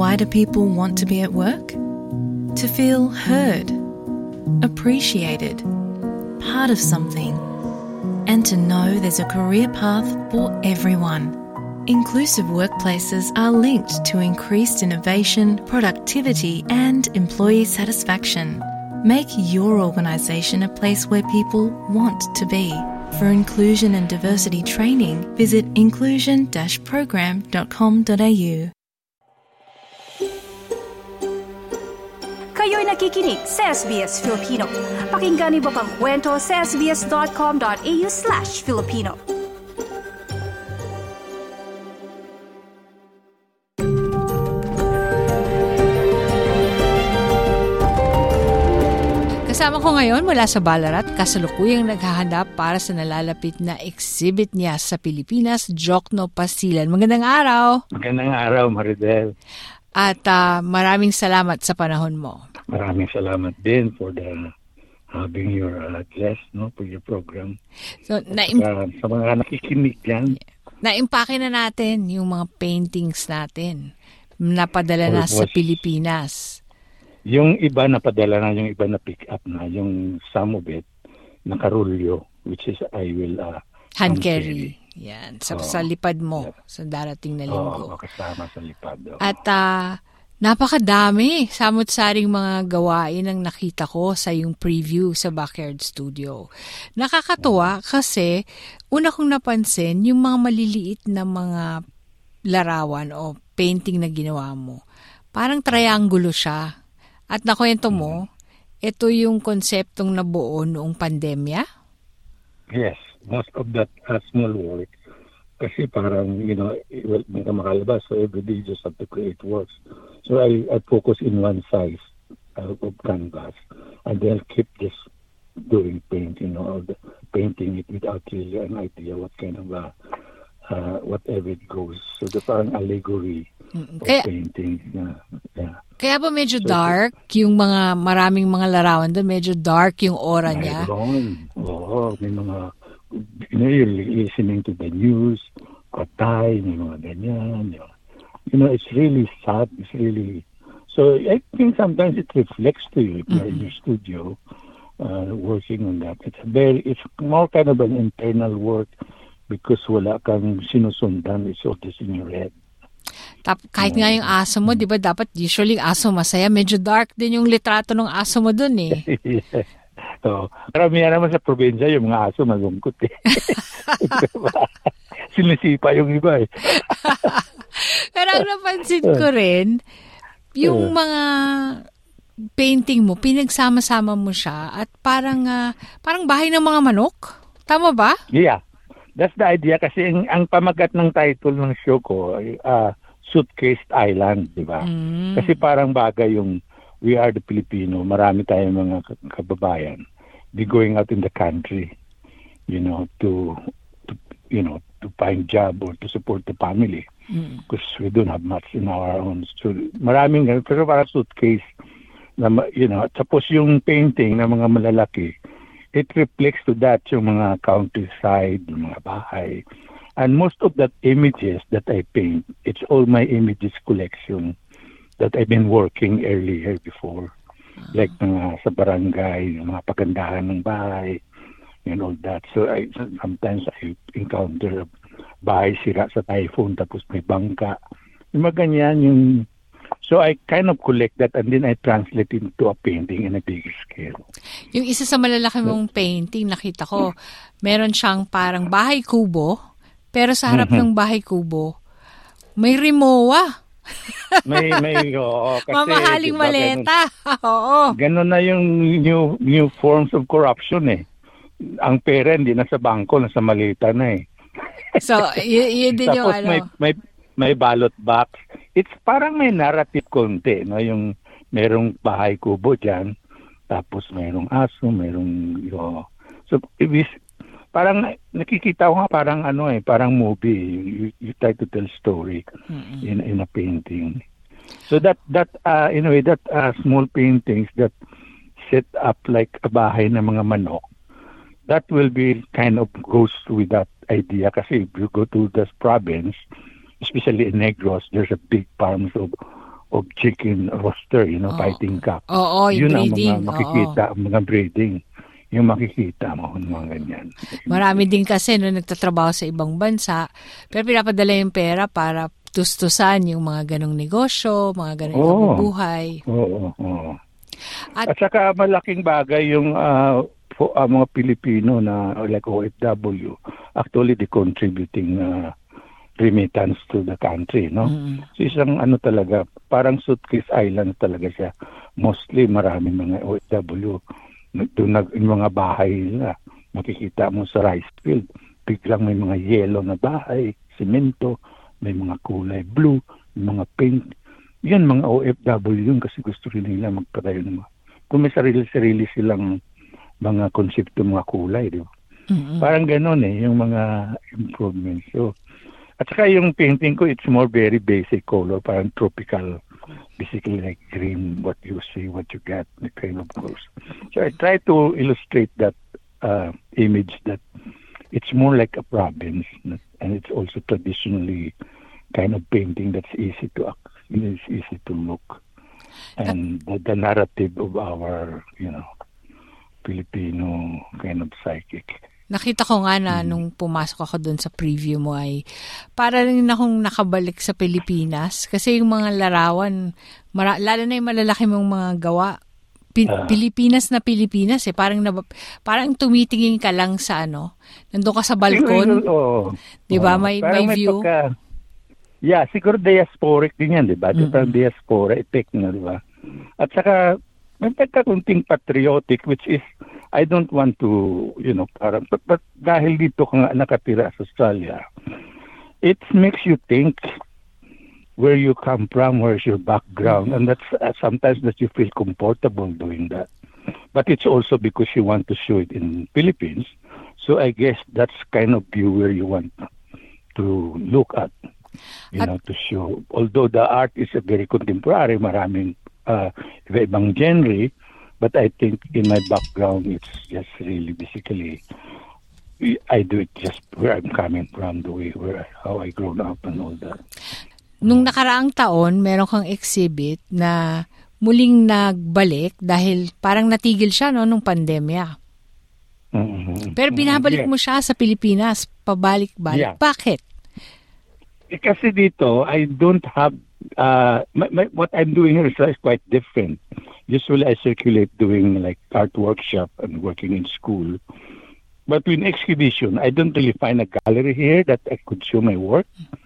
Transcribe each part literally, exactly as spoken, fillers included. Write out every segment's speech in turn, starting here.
Why do people want to be at work? To feel heard, appreciated, part of something, and to know there's a career path for everyone. Inclusive workplaces are linked to increased innovation, productivity, and employee satisfaction. Make your organisation a place where people want to be. For inclusion and diversity training, visit inclusion dash program dot com dot a u. Kayo'y nakikinig sa S B S Filipino. Pakinggan niyo pa ang kwento sa sbs dot com dot a u slash Filipino. Kasama ko ngayon mula sa Ballarat, kasalukuyang naghahanda para sa nalalapit na exhibit niya sa Pilipinas, Jokno Pasilan. Magandang araw! Magandang araw, Maridel. At uh, maraming salamat sa panahon mo. Maraming salamat din for the having your uh, guest, no, for your program. So, naim- uh, sa mga nakikinig dyan. Naimpake na natin yung mga paintings natin. Napadala na sa Pilipinas. Yung iba napadala na, yung iba na pick up na, yung some of it nakarulyo, which is I will uh, hand carry. Yan, sa, oh, sa lipad mo, yeah, sa darating na linggo. Oo, oh, kasama sa lipad. Oh. At uh, napakadami, samot-saring mga gawain ang nakita ko sa yung preview sa Backyard Studio. Nakakatuwa kasi una kong napansin yung mga maliliit na mga larawan o painting na ginawa mo. Parang triangulo siya. At nakwento mo, ito yung konseptong nabuo noong pandemya? Yes, most of that uh, small work. Kasi parang, you know, well, may ka makalabas, so every day you just have to create works. So I, I focus in one size uh, of canvas, and then keep just doing painting, you know, the, painting it without really an idea what kind of, uh, uh, whatever it goes. So the parang allegory of Kaya, painting. Uh, yeah. Kaya ba medyo so, dark yung mga maraming mga larawan doon? Medyo dark yung aura niya? Mayroon. Oo, may mga, you know, you're listening to the news, patay, may mga ganyan. You know, you know it's really sad. It's really, so I think sometimes it reflects to you if you're mm-hmm. in your studio uh, working on that. It's very, it's more kind of an internal work because wala kang sinusundan. It's all just in your head. Tap, kahit nga yung aso mo, di ba dapat usually aso masaya, medyo dark din yung litrato ng aso mo dun eh. Yeah. So, karamihan naman sa probinsya, yung mga aso malungkot eh. Sinisipa yung iba eh. Pero ang napansin ko rin, yung mga painting mo, pinagsama-sama mo siya at parang uh, parang bahay ng mga manok. Tama ba? Yeah. That's the idea kasi ang, ang pamagat ng title ng show ko, uh, Suitcase Island, di ba? Mm. Kasi parang bagay yung we are the Filipino, marami tayong mga kababayan be going out in the country, you know, to, to you know, to find job or to support the family because mm. we don't have much in our own. So maraming ganun, pero parang suitcase na, you know, tapos yung painting ng mga malalaki, it reflects to that yung mga countryside, yung mga bahay. And most of that images that I paint, it's all my images collection that I've been working earlier before. Uh-huh. Like mga sa barangay, yung mga pagandahan ng bahay, and all that. So I sometimes I encounter bahay sira sa typhoon tapos may bangka. Yung mga ganyan, yung so I kind of collect that and then I translate it into a painting in a bigger scale. Yung isa sa malalaki mong painting, nakita ko, meron siyang parang bahay kubo, pero sa harap mm-hmm. ng bahay kubo, may Rimowa. may, may, oo. Kasi, mamahaling diba, maleta. Ganun, oo. Ganun na yung new, new forms of corruption eh. Ang pera hindi nasa bangko, nasa maleta na eh. So, y- yun din yung Tapos ano. may, may, may ballot box. It's parang may narrative konti, no? Yung merong bahay kubo dyan, tapos merong aso, merong, yo. So, ibig, parang nakikita ko nga parang ano eh, parang movie. You, you try to tell story mm-hmm. in in a painting. So that that uh, in a way that uh, small paintings that set up like a bahay ng mga manok, that will be kind of goes with that idea. Kasi if you go to this province, especially in Negros, there's a big farms of of chicken rooster, you know, oh. fighting cock. Oo, oh, oh, yun breeding. ang mga makikita, oh. mga breeding. Yung makikita mo, mga ganyan. Marami din kasi no, nagtatrabaho sa ibang bansa, pero pinapadala yung pera para tustusan yung mga ganong negosyo, mga ganong oh. buhay. Oo, oo, oo. At, At saka malaking bagay yung uh, po, uh, mga Pilipino na like O F W, actually the contributing uh, remittance to the country, no? Mm. So isang ano talaga, parang suitcase island talaga siya. Mostly maraming mga O F W doon nag yung mga bahay nila. Makikita mo sa rice field, biglang may mga yellow na bahay, semento, may mga kulay blue, mga pink. Yan mga O F W yun kasi gusto rin nila magpatayo ng mga. Kung may sarili-sarili silang mga konsepto, mga kulay, di ba? Mm-hmm. Parang gano'n eh, yung mga improvements. So, at saka yung painting ko, it's more very basic color, parang tropical, basically like green, what you see, what you get, the kind of colors. So I try to illustrate that uh, image that it's more like a province, and it's also traditionally kind of painting that's easy to it's easy to look, and the, the narrative of our, you know, Filipino kind of psychic. Nakita ko nga na nung pumasok ako doon sa preview mo ay para rin akong nakabalik sa Pilipinas kasi yung mga larawan, mara, lalo na yung malalaki mong mga gawa, Pi- uh, Pilipinas na Pilipinas eh. Parang, nab- parang tumitingin ka lang sa ano, nandun ka sa balkon. Oh, di ba? May, may view. May pagka, yeah, siguro diasporic din yan, di ba? Mm-hmm. Parang diaspora effect na, di ba? At saka, may pagkakunting patriotic, which is, I don't want to, you know, parang, but, but dahil dito ka nga nakatira sa Australia, it makes you think where you come from, where's your background, and that's uh, sometimes that you feel comfortable doing that. But it's also because you want to show it in Philippines, so I guess that's kind of view where you want to look at, you at, know, to show. Although the art is a very contemporary, maraming uh, ibang genre, but I think in my background, it's just really basically, I do it just where I'm coming from, the way where how I grown up and all that. Nung nakaraang taon, meron kang exhibit na muling nagbalik dahil parang natigil siya no nung pandemya. Mm-hmm. Pero binabalik mo siya sa Pilipinas, pabalik-balik. Yeah. Bakit? Eh, kasi dito, I don't have, uh, my, my, what I'm doing here is quite different. Usually I circulate doing like art workshop and working in school. But with exhibition, I don't really find a gallery here that I could show my work.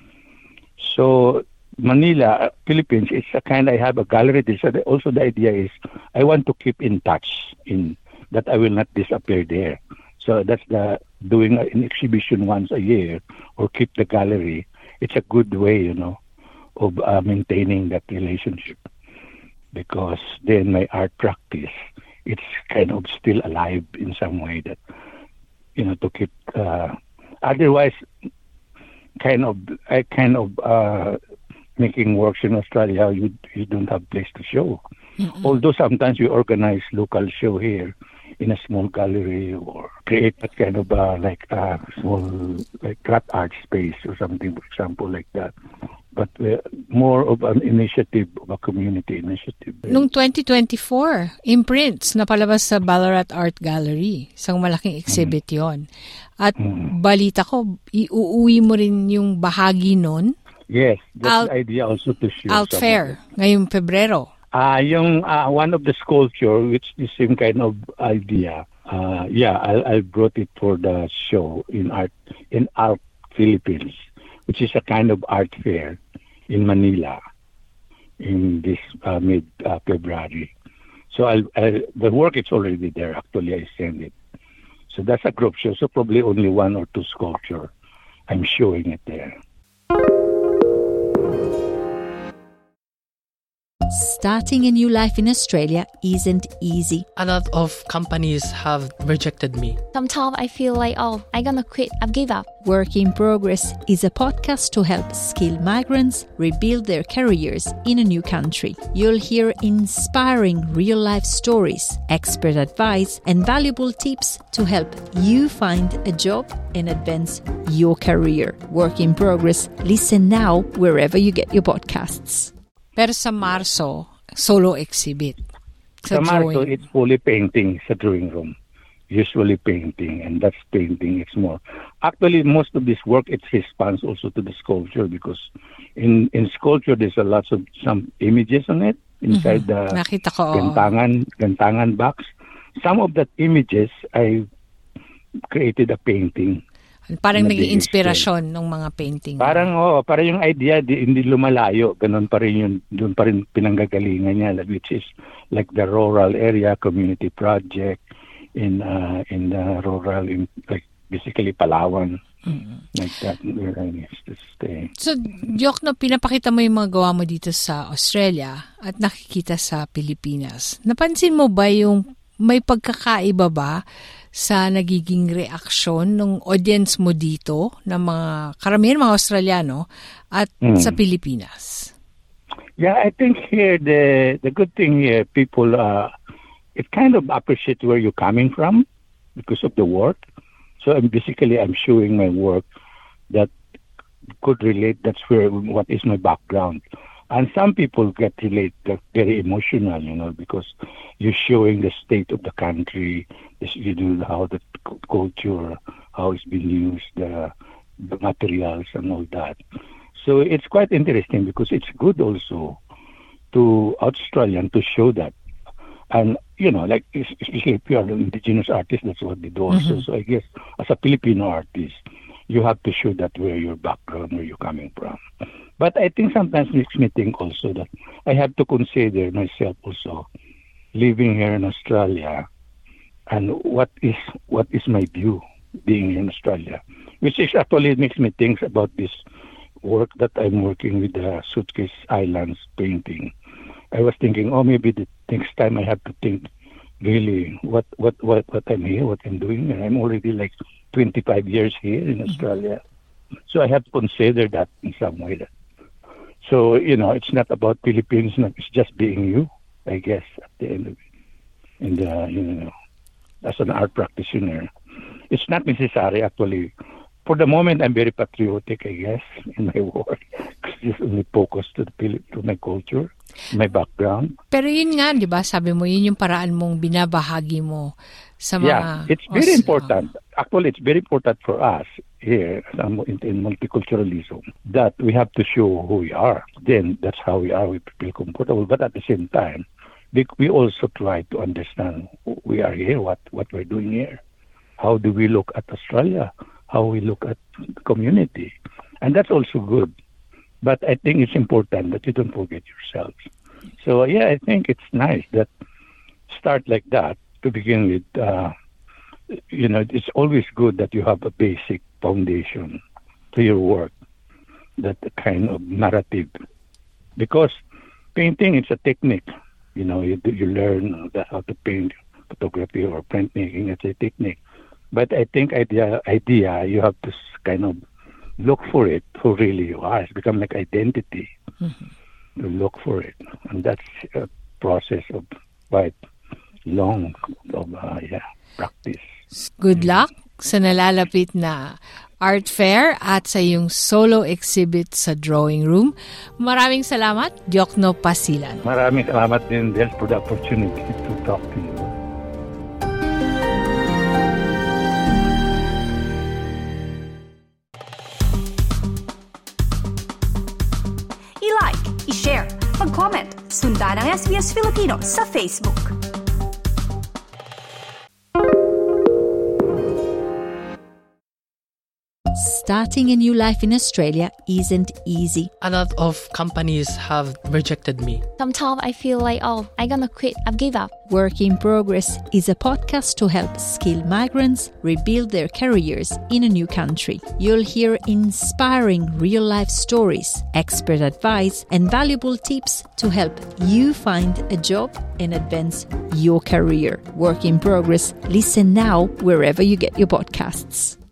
So Manila, Philippines, it's a kind, I have a gallery. So also the idea is I want to keep in touch in that I will not disappear there. So that's the doing an exhibition once a year or keep the gallery. It's a good way, you know, of uh, maintaining that relationship. Because then my art practice, it's kind of still alive in some way that, you know, to keep, uh, otherwise, kind of, I kind of, uh, making works in Australia, you you don't have place to show. Mm-hmm. Although sometimes we organize local show here in a small gallery or create a kind of uh, like a small like art art space or something, for example, like that. But uh, more of an initiative, of a community initiative. Noong twenty twenty-four, imprints na palabas sa Ballarat Art Gallery. Isang malaking exhibit mm. yon. At mm. balita ko, iuuwi mo rin yung bahagi nun. Yes, that's Alt, the idea also to show. Alt Fair, ngayong Pebrero. Ah, uh, yung uh, one of the sculpture, which is the same kind of idea. Uh, yeah, I I brought it for the show in art in Art Philippines, which is a kind of art fair in Manila in this uh, mid uh, February. So I'll, I'll, the work is already there. Actually, I sent it. So that's a group show. So probably only one or two sculpture. I'm showing it there. Starting a new life in Australia isn't easy. A lot of companies have rejected me. Sometimes I feel like, oh, I'm gonna quit. I've give up. Work in Progress is a podcast to help skilled migrants rebuild their careers in a new country. You'll hear inspiring real-life stories, expert advice, and valuable tips to help you find a job and advance your career. Work in Progress. Listen now wherever you get your podcasts. Pero sa Marso, solo exhibit. Sa, sa Marso, it's fully painting sa drawing room. Usually painting, and that's painting. It's more. Actually, most of this work, it responds also to the sculpture, because in in sculpture, there's a lots of some images on it inside mm-hmm. the Nakita ko, gantangan, gantangan box. Some of that images, I created a painting. Parang naging inspirasyon ng mga painting. Parang, oh, parang yung idea, di, hindi lumalayo. Ganon pa rin yun, doon pa rin pinanggagalingan niya, which is like the rural area community project, in uh, in the rural, in, like basically Palawan, mm-hmm. like that, where I used to stay. So, Jok, no, pinapakita mo yung mga gawa mo dito sa Australia at nakikita sa Pilipinas. Napansin mo ba yung may pagkakaiba ba sa nagiging reaksyon ng audience mo dito, ng mga karamihan mga Australiano, at mm. sa Pilipinas? Yeah, I think here, the the good thing here, people uh, it kind of appreciate where you're coming from because of the work. So I'm basically I'm showing my work that could relate. That's where what is my background, and some people get relate. They're very emotional, you know, because you're showing the state of the country. You do how the culture, how it's been used, the the materials and all that. So it's quite interesting because it's good also to Australian to show that. And, you know, like, especially if you are an indigenous artist, that's what they do also. Mm-hmm. So I guess as a Filipino artist, you have to show that where your background, where you're coming from. But I think sometimes makes me think also that I have to consider myself also living here in Australia and what is what is my view being in Australia, which is actually makes me think about this work that I'm working with the Suitcase Islands painting. I was thinking, oh, maybe the next time I have to think really what what what, what I'm here, what I'm doing, and I'm already like twenty-five years here in Australia, mm-hmm. so I have to consider that in some way. That so you know, it's not about Philippines, it's just being you, I guess. At the end of it, and uh, you know, as an art practitioner, it's not necessary actually. For the moment, I'm very patriotic, I guess, in my work. Because it's only focused to, the, to my culture, my background. Pero yun nga, di ba? Sabi mo, yun yung paraan mong binabahagi mo sa mga... Yeah, it's very Aus- important. Actually, it's very important for us here in, in multiculturalism that we have to show who we are. Then, that's how we are. We feel comfortable. But at the same time, we, we also try to understand who we are here, what, what we're doing here. How do we look at Australia? How we look at the community. And that's also good. But I think it's important that you don't forget yourselves. So, yeah, I think it's nice that start like that to begin with. Uh, you know, it's always good that you have a basic foundation to your work, that kind of narrative. Because painting, it's a technique. You know, you, you learn how to paint photography or printmaking. It's a technique. But I think idea, idea, you have to kind of look for it, who really you are. It's become like identity. Mm-hmm. To look for it. And that's a process of quite long of uh, yeah, practice. Good luck sa nalalapit na art fair at sa iyong solo exhibit sa drawing room. Maraming salamat, Diokno Pasilan. Maraming salamat din, Del, for the opportunity to talk to you. I-like, i-share, mag-comment, sundan ang S B S Filipino sa Facebook. Starting a new life in Australia isn't easy. A lot of companies have rejected me. Sometimes I feel like, oh, I'm gonna quit. I've give up. Work in Progress is a podcast to help skilled migrants rebuild their careers in a new country. You'll hear inspiring real-life stories, expert advice, and valuable tips to help you find a job and advance your career. Work in Progress. Listen now wherever you get your podcasts.